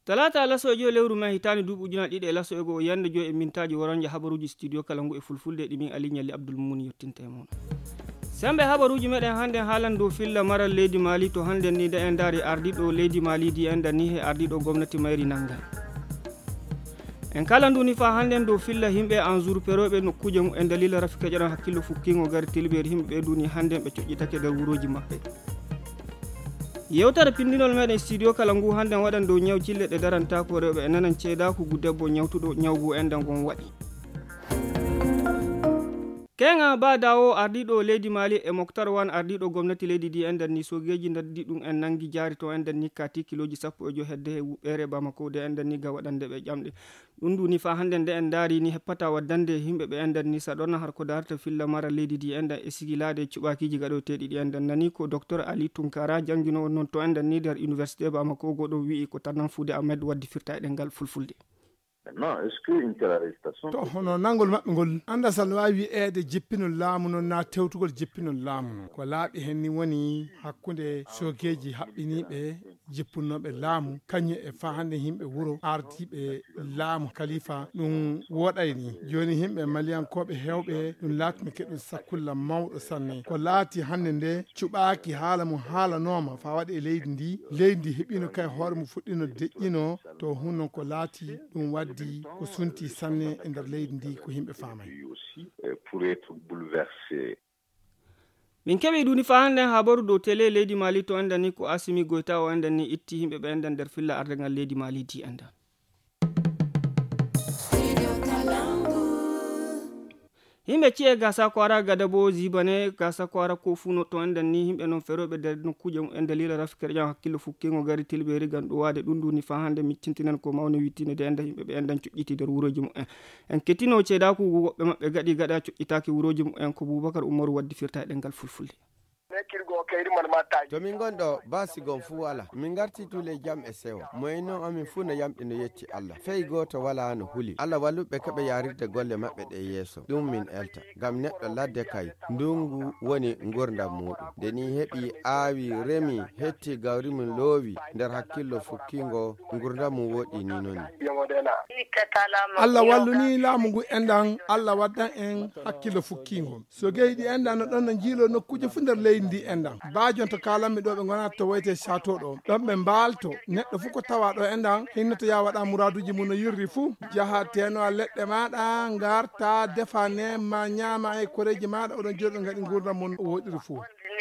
talata laso e lewru mai hitani dubu juna ɗiɗi e laso ego yande joyi e mintaji woronje habaruji studio kalangu e fulfulde ɗimin ali ñalli abdoul mouni yettinta e mon sembe habaruji meɗen hande haalan dow filla maral leydi mali to hande ni de en daari ardiɗo leydi mali di en dani he ardiɗo gomnati mayri nangal en kala nduni fa hande dow filla himɓe en jour peroɓe nokkuje mum en dalila rafika ƴeɗan hakkillo fukkingo gari tilɓeri himɓe duni hande ɓe coƴƴitake nder wuroji maɓɓe yewtere pindinol meɗen studio kala ngu hande waɗan dow ñaw cille ɗe daranta ko rewɓe e nanan ceedakugu debbo ñawtuɗo ñawgu endan gon waɗi kenga ba dawo ardiɗo leydi mali e moktar wan ardiɗo gomnati leydi di enden ni sogeji daddi ɗum en nangi jaari to enden ni kati kiloji 10 hedde he wuɓɓere bamako de enden ni ga waɗande ɓe ƴamɗe ɗum nduni fa hande nde en daari ni heppata waddande himɓe ɓe enden ni saɗorna har ko darta filla mara leydi di enden e sigilade cuɓakiji gaɗoteɗi ɗi enden nani ko docteur ali tunkara jangguinowo noon to enden ni nder université bamako goɗo wi'i ko tannan fuude ahmed waddi firta e ɗengal fulfulde. Non, est-ce qu'une telle arrestation to hono nangol maɓɓe ngol anda sal wawi wi'ede jippinol laamu noon na tewtugol jippinol laamu non ko laaɓi hen ni woni hakkude sogeji haɓɓiniɓe jippunnoɓe laamu kañum e fa hande yimɓe wuuro ardiɓe laamu kalifa ɗum woɗayni joni yimɓe maliyankoɓe hewɓe ɗum laatimi keɗɗo sakkulla mawɗo sanne ko laati hande nde cuɓaki haala mum haalanoma fa waɗi e leydi ndi heeɓino kay hoore mum fuɗɗino deƴƴino to hunnon ko laati ɗum waddi ko sunti sanne e nder leydi ndi ko yimɓe famay min keɓi ɗuni fa hande habaru dow télé leydi mali to enden ni ko asimi goyta o enden ni itti yimɓe ɓe enden nder filla ardengal leydi mali di enden yimɓe ci'e gasa kwara gada bo zibane gasa kwara ko funo to enden ni yimɓe noon feroɓe nder nokkuje mum en dalila rafikere ƴam hakkillo fukkingo gari tilɓeri gan ɗo wade ɗum nduni fa hande miccintinen ko mawni wittine de enda yimɓe ɓe enden coƴƴiti nder wuroji mum en kettino ceedakugu woɓɓe maɓɓe gaɗi gaɗa coƴƴitaki wuroji mum en ko boubacar oumarou waddi firta e ɗengal fulfulde to min gonɗo basi gon fuu wala min garti tule jam e sewa moyen noon amin fuu no yamɗi no yetti allah fey goto wala no huuli allah walluɓe keɓe yarirde golle maɓɓe ɗe yeeso ɗum min elta gam neɗɗo ladde kay ndungu woni gurdam muɗum nde ni heeɓi aawi remi hetti gawri mum loowi nder hakkillo fukkingo gurdam mum woɗi ni noon allah walluni laamu ngu endan allah waddan en hakkillo fukkingo so geyɗi endan no ɗon no jiilo nokkuje fu nder leydi ndi endan bajon to kalanmi ɗo ɓe gonata to woyte chateau ɗo ɗon ɓe mbalto neɗɗo fu ko tawa ɗo endan hinno to ya waɗa muraduji mum no yirri fu jaha teno a leɗɗe maɗa garta defa nema ñama e koreji maɗa oɗon joɗo gaɗi gurdam mum woɗiri fu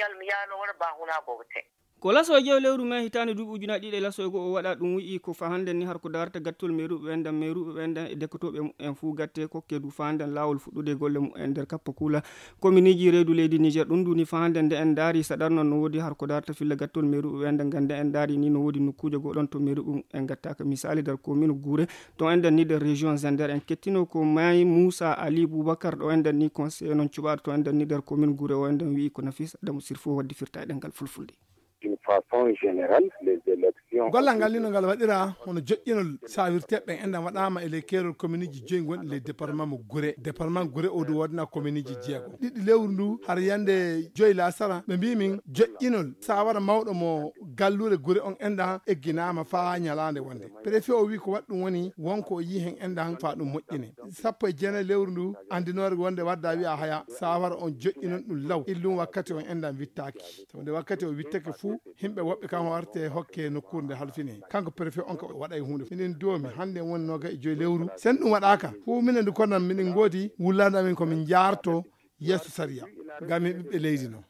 ko laso jew lewru men hitani duɓi ujuna ɗiɗi laso go o waɗa ɗum wi'i ko fa hande ni har ko darta gattol meruɓe ɓendan e dekkotoɓe en fu gatte kokke du fa hande lawol fuɗɗude golle mum en nder kappa kula commune ji reedu leydi niger ɗum duni fa hande nde en daari saɗarnon no woodi har ko darta filla gattol meruɓe ɓendan gande en daari ni no woodi nokkuje goɗon to meruɓe en gattaka misali nder commune Gouré to enden ni nder région Zender en kettino ko May Moussa Ali Boubacar ɗo enden ni conseiller non cuɓaɗo to enden ni nder commune Gouré o enden wi'i ko Nafis Adamou Sirfo waddi firta e ɗengal fulfulde d'une façon générale les élections gollal ngal lino ngal waɗira hono joƴƴinol sawirteɓe ɓen endan waɗama e ley keerol commune ji joyi gonɗi ley département mo Gouré département Gouré o du wodna commune ji jeego ɗiɗi lewru ndu har yande joyi lasara ɓe mbi min joƴƴinol sawara mawɗo mo gallure Gouré on endan egginama fa ñalande wonde préfet o wi ko waɗi ɗum woni wonko o yi hen endan fa ɗum moƴƴine 19 lewru ndu andinore wonde wadda wiya haya sawara on joƴƴinon ɗum law illum wakkati on endan wittaki so nde wakkati o wittake fuu himɓe woɓɓe kam warte hokke nokkude nde halfine kanko préfet on ko waɗa e hunde minen doomi hande woni noga e joyi lewru sen ɗum waɗaka fu minen ndu kono minen goodi wullade amin komin jarto yesso saria gam ɓiɓɓe leydi noon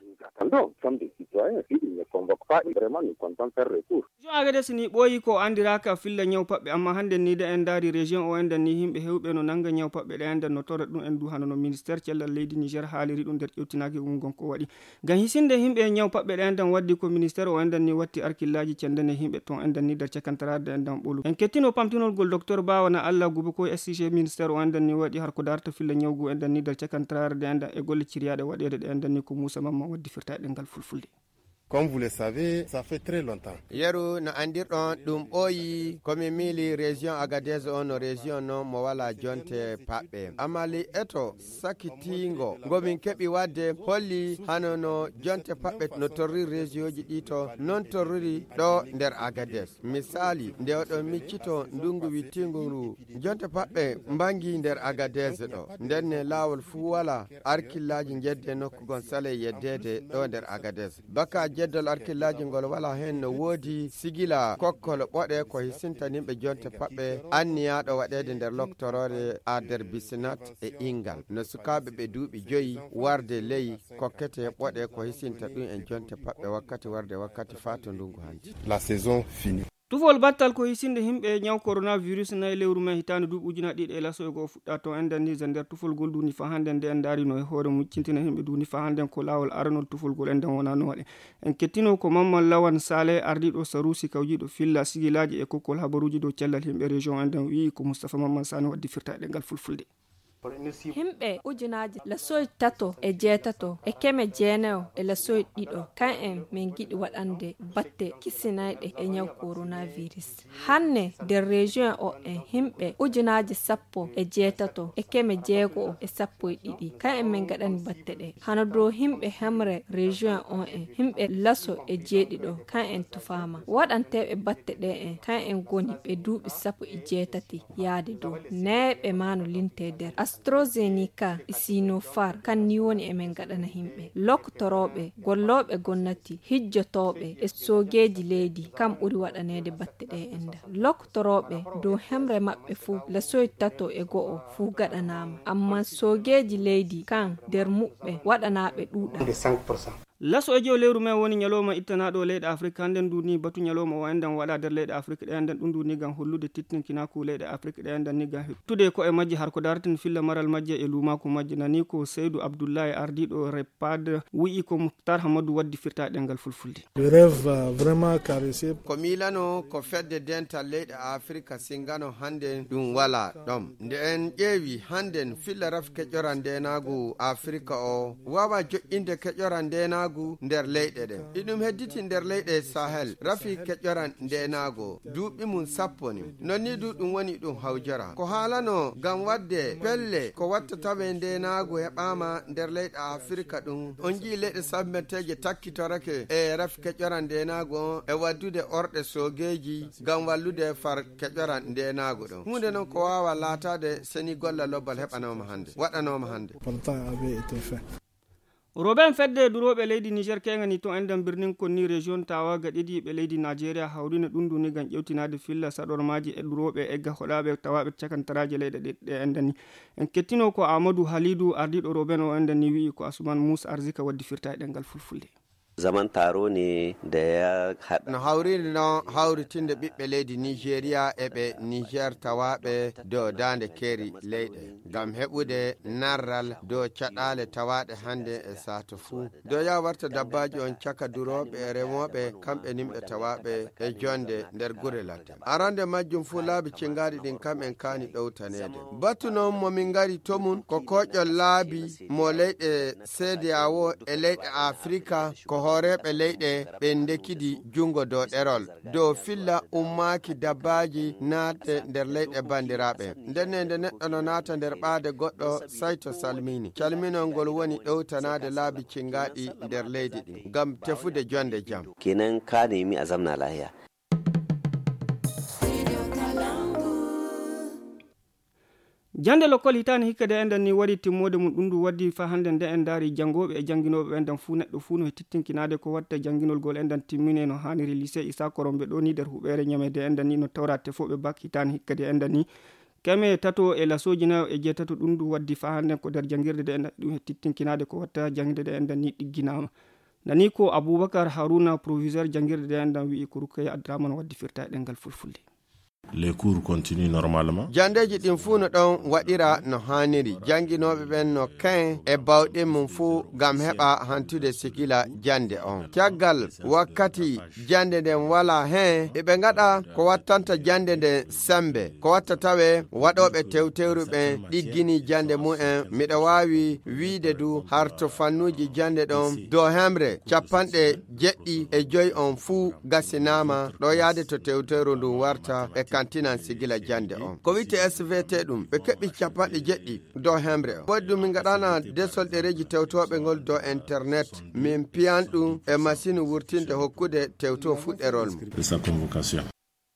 joagede sini ɓooyi ko andiraka filla ñaw paɓɓe amma hande ni de en daari région o enden ni himɓe hewɓe no nanga ñaw paɓɓe ɗe enden no tora ɗum en du hanono ministére cellal leydi niger haaliri ɗum nder ƴewtinaki ɗum gonko waɗi gam hisinde himɓe ñaw paɓɓe ɗe enden waddi ko ministére o enden ni watti arkillaji cendene himɓe ton enden ni nder cakantarade enden ɓolu en kettino pamtinolgol docteur bawana allah gubo ko SCG ministére o enden ni waɗi har ko darta filla ñawgu enden ni nder cakantarade enden e golle ciriyaɗe waɗede ɗe enden ni ko Moussa Mamman waddi firta e ɗengal fulfulde Comme vous le savez, ça fait très longtemps. Yeru na andirɗon ɗum ɓooyi komi miili région Agadez on no région non mo wala jonte paɓɓe amali eto sakitingo ngomin keɓi wadde holli hano no jonte paɓɓe no torri région ji ɗi to non torriri ɗo nder Agadez. Misali nde oɗon miccito ndungu wittinguru jonte paɓɓe mbangi nder Agadez ɗo ndenne lawol fu wala arkillaji jedde nokkugon sale yeddede ɗo nder Agadez. Baka jeddol arkillaji ngol wala hen no woodi sigila kokkol ɓoɗe ko hisintanimɓe jonte paɓɓe anniyaɗo waɗede nder loktorore a nder Bisinat e Ingal no sukaɓe ɓe duuɓi 5 warde ley kokkete ɓoɗe ko hisinta ɗum en jonte paɓɓe wakkati warde wakkati fatu ndungu hanti. La saison finie. tufol battal ko hisinde himɓe ñaw coronavirus nayi lewru men hitande duuɓi ujunnaje ɗiɗi e lasoygo fuɗɗa to enden ni nder tufolgol duni fa hande nde en darino e hoore muccintina himɓe duni fa hande ko lawol aranol tufolgol enden wona no waɗe en kettino ko Mamman Lawan Saleh ardiɗo Sarusi kawjiɗo filla sigilaji e kokkol habaruji dow cellal himɓe région enden wi ko Moustapha Mamman Sane waddi firtaɗe ngal fulfulde. himɓe ujunaji lasoy tato e jeetato e keme jeenayo e lasoy ɗiɗo kan en min giɗi waɗande batte kisinayɗe e ñaw coronavirus hanne nder région o en himɓe ujunaji 10 e jeetato e keme jeegoo e 12 kan en min gaɗani batte ɗe hana dow himɓe hemre région o en himɓe laso e jeeɗiɗo kan en tufama waɗanteɓe batte ɗe en kan en goni ɓe duuɓi 18 yaade dow neeɓe mano linte nder AstraZeneca Sinopharm kan ni woni emen gaɗana himɓe loktoroɓe golloɓe gonnati hijjotoɓe e sogeji leydi kam ɓuri waɗanede batte ɗe enda loktoroɓe dow hemre maɓɓe fuu lasoy tato e go'o fuu gaɗanama amma sogeji leydi kan nder muɓɓe waɗanaɓe ɗuuɗa 5%. laso e jew lewru men woni ñalowma ittanaɗo leyɗe Afrique handen du ni batu ñalowma o enden waɗa nder leyɗe Afrique ɗe enden ɗum du ni gam hollude tittinkinaku leyɗe Afrique ɗe enden ni gam hettude ko e majji har ko darten filla maral majje e lumaku majje nani ko Seydou Abdoulaye ardiɗo Repad wi'i ko Mouhtar Hamadou waddi firtaɗe ngal fulfulde. Le rêve vraiment caressé. Ko milano ko fedde dental leyɗe Afrique singano hande ɗum wala ɗom nde en ƴeewi handen filla raf keƴoran ndenagu Afrique o wawa joƴƴinde keƴoran ndenagu nder leyɗe ɗen iɗum hedditi nder leyɗe Sahel rafi keƴoran ndenago duuɓi mum 10 nonni du ɗum woni ɗum hawjara ko haalano gam wadde pelle ko watta tawe ndenago heɓama nder leyɗe Afrique ɗum on jii leyɗe sammeteje takkitorake e rafi keƴoran ndenago e waddude orɗe sogeji gam wallude far keƴoran ndenago ɗum hunde noon ko wawa laatade seni golla lobbal heɓanoma hande waɗanoma hande. Roben fedde duroɓe leydi Niger kengani to enden birnin konni région tawa gaɗiɗi ɓe leydi Nigeria hawrine ɗum duni gam ƴewtinade filla saɗormaji e duroɓe egga hoɗaɓe tawaɓe cakantaraje leyɗe ɗe endani en kettino ko Amadou Halidou ardiɗo Roben o enden ni wi'i ko Asuman Moussa Arzika waddi firtaɗe ngal fulfulde. Zaman taro ne da ya haɗa. No hawride no hawritinde ɓiɓɓe leydi Nigeria e ɓe Niger tawaɓe dow dande keeri leyɗe ngam heɓude narral dow caɗale tawaɗe hande e sato fuu dow ya warta dabbaji on caka duroɓe e remoɓe kamɓe nimɓe tawaɓe e jonde nder gure ladde arande majjum fuu laabi cingaɗi ɗin kamɓen kani ɗowtanede batu noon momin gari to mum ko koƴol laabi mo leyɗe CEDEAO e leyɗe Afrika ko horeɓe leyɗe ɓe ndekidi jungo dow ɗerol dow filla ummaki dabbaji naate nder leyɗe bandiraɓe ndenne nde neɗɗo no naata nder ɓaade goɗɗo sayto salmini calminol ngol woni ɗowtanade laabi cingaɗi nder leydi ɗin ngam tefude jonde jam kenan ka nemi a zamna lahiya. Jande lokol hitani hikka de enden ni wadi timmode mum ɗum du waddi fa hande nde en daari jangoɓe e janginoɓe enden fu neɗɗo fu no tittinkinade ko watta janginol gol enden timmine no haniri lycée Issa Korombe ɗo ni nder huɓere ñamede enden ni no tawra tefoɓe bak hitani hikka de enden ni keme tato e lasoji nayo e jeetato ɗum du waddi fa hande ko nder jangirde de enden ɗum tittinkinade ko watta jangde de enden ni ɗigginama nani ko Aboubacar Haruna proviseur jangirde de enden wi'i ko Rukaya Abdraman waddi firtaɗe ngal fulfulde. Les cours continuent normalement. Jandeji ɗin fuu no ɗon waɗira no haniri. Janginoɓe ɓen no kain e bawɗe mum fuu gam heɓa hantude sikila jande on. Caggal wakkati jande nden wala hen ɓe gaɗa ko wattanta jande nden sembe. Ko watta tawe waɗoɓe tewtewru ɓen ɗiggini jande mu'en. Miɗa wawi wiide du har to fannuji jande ɗon do hemre 75 on fuu gasinama ɗo yaade to tewtewru ndu warta e kantinan sigila jande on. Ko wite SVT ɗum ɓe keɓi 70 do hemre on. Waddu min gaɗana desol ɗereji tewtoɓe ngol do internet min piyan ɗum e machine wurtinde hokkude tewto fuɗɗerol mum. De sa convocation.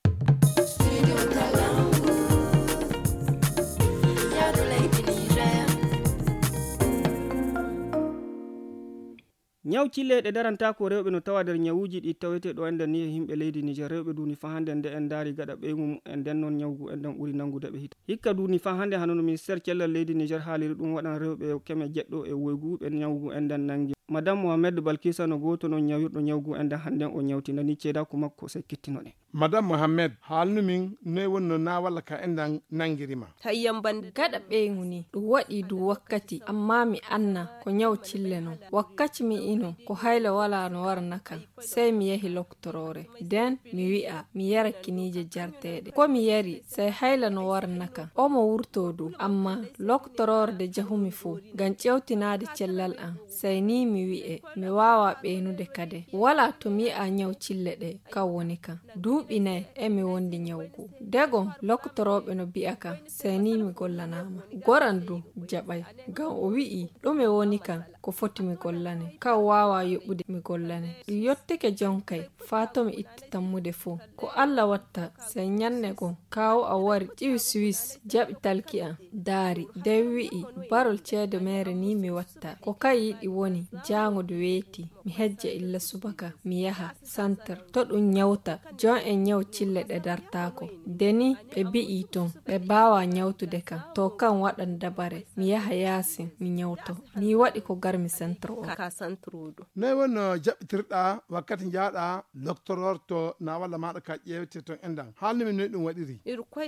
Nyaw cille ɗe daranta ko rewɓe no tawa nder nyawuji ɗi tawete ɗo enden ni e himɓe leydi Niger. Rewɓe duni fa hande nde en daari gaɗa ɓeygum en nden noon nyawgu en ɗen ɓuri nangude ɓe hikka duni fa hande hanono ministére cellal leydi Niger haaliri ɗum waɗan rewɓe keme jeɗɗo e woygu ɓe nyawgu en nden nangi. Madame Mohamed Balkissa no goto non nyawirɗo nyawgu en nden hande o nyawtinani ceeda ko makko se kettinoɗe. Madame Mohamed haalnu min noy wonno na walla ka endan nangirima. Tayyam bande gaɗa ɓeygu ni ɗum waɗi du wakkati amma mi anna ko nyaw cille non. Wakkati mi ino ko hayla wala no warna kan sey mi yahi loktorore den mi wi'a mi yara kinije jarteɗe ko mi yari sey hayla no warna kan o mo wurto du amma loktorore de jahumi fu gan cewtinade cellal an sey ni mi wi'e mi wawa ɓeynude kade wala to mi yi'a nyaw cille ɗe kan woni kan duuɓi nayi e mi wondi nyawgu degon loktoroɓe no bi'a kan sey ni mi gollanama goran du jaɓay gan o wi'i ɗume woni kan ko foti mi gollane kan wawa yoɓude mi gollane ɗum yottike jonkay fato mi itti tammude fo ko Allah watta sey nyanne gon kawo a wari ƴiwi Swiss jaɓi talki an daari de wi'i barol ceede mere ni mi watta ko kay yiɗi woni jangude weeti mi hejja illa subaka mi yaha centre to ɗum nyawta jon en nyaw cille ɗe dartako deni ɓe bi'i ton ɓe bawa nyawtude kan to kan waɗan dabare mi yaha Yasin mi nyawto ni waɗi ko garmi centre o ka centre do noy wonno jaɓɓitirɗa wakkati jaaɗa doctoror to na walla maɗa ka ƴewte ton endan haalni min noy ɗum waɗiri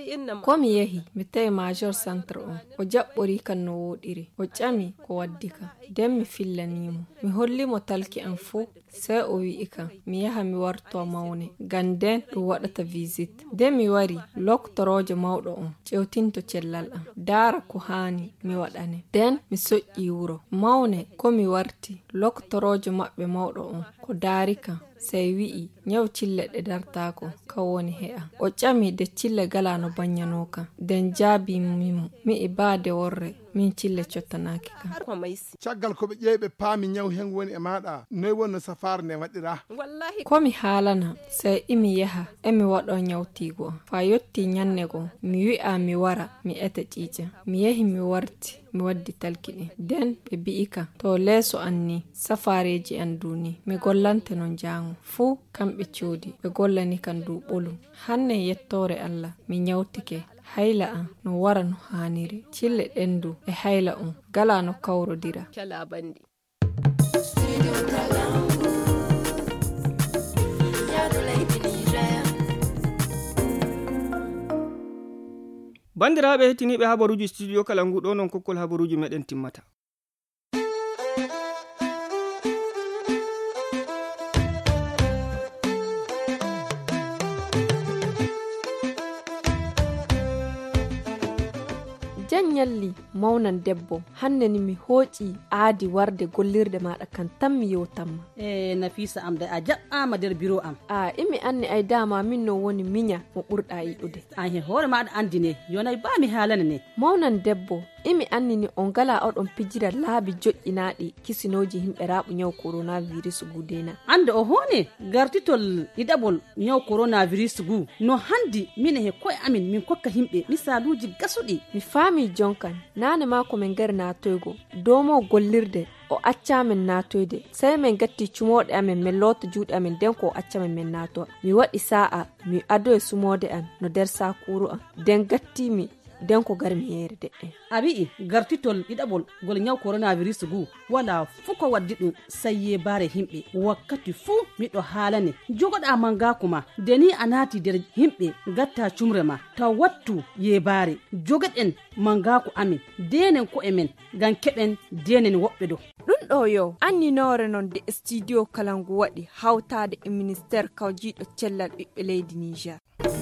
ko mi yahi mi tawi major centre on o jaɓɓori kan no woɗiri o ƴami ko waddi ka den mi fillanimo mi hollimo talki an fuu sey o wi'i kan mi yaha mi warto mawne ganden ɗum waɗata visite den mi wari loktorojo mawɗo on ƴewtinto cellal an daara ko hani mi waɗane den mi soƴƴi wuro mawne ko mi warti loktorojo maɓɓe mawɗo on ko daari kan sey wi'i nyaw cille ɗe dartako ka woni he'a o ƴami de cille gala no banyano kan den jaabi mimo mi e baade worre min cille cottanaki kan caggal ko ɓe ƴeyɓe paami nyaw hen woni e maɗa noy wonno safare nde waɗira ko mi haalana sey imi yaha emi waɗo nyawtigo fa yotti nyanne gon mi wi'a mi wara mi eta ƴiiƴa mi yahi mi warti mi waddi talki ɗin den ɓe bi'i kan to leeso anni safareji an duni mi gollante non jango fuu kamɓe coodi ɓe gollani kan du ɓolum hanne yettore Allah mi nyawtike hayla an no wara no haniri cille ɗendu e hayla on gala no kawrodira bandiraɓe hettiniɓe habaruji studio kala nguɗo non kokkol habaruji meɗen timmata. nyalli mawnan debbo hande ni mi hooƴi aadi warde gollirde maɗa kan tan mi yewtanma Nafisa am da a jaɓɓama nder bureau am imi anni ay dama min no woni miña mo ɓurɗa yiɗude an hen hoore maɗa andine yonay ba mi haalana ne mawnan debbo imi annini on gala oɗon pijira laabi joƴƴinaɗi kisinoji himɓe raɓu nyaw coronavirus gudena ande o hone gartitol ɗiɗaɓol nyaw coronavirus gu no handi min he koye amin min kokka himɓe misaluji gasuɗi mi faami jonkan nane ma ko min gari natoygo domo gollirde o accamen natoyde sey min gatti cumoɗe amen min loota juuɗe amen den ko o accamen min nato mi waɗi sa'a mi ado e sumode an no nder sakuru an den gattimi den ko garmiyere de abi gartitol idabol gol nyaw coronavirus gu wala fuko waddi dum sayye bare himbe wakkati fu mido halane jogoda manga kuma deni anati der himbe gatta cumrema ta wattu ye bare jogaden manga ku amin denen ko emen gan keben denen wobbe do dun do yo anni nore non de studio kalangu wadi hawtade e ministère kawjido cellal bibbe leydi Niger.